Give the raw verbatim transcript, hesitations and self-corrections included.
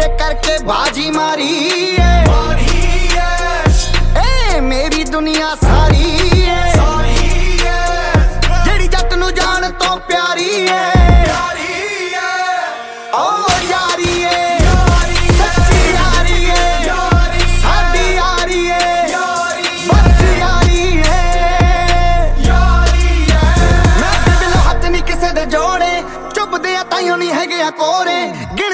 ये करके बाजी मारी है, ए मेरी दुनिया सारी है, जेड़ी जट नू जान तो प्यारी है। ओ यारी है, सच्ची यारी है, साडी यारी है, बस यारी है। मैं ते दिल हथ नहीं किसे दे जोड़े, चुभदे आ ताइयों नहीं हैगे आ कोरे, गिण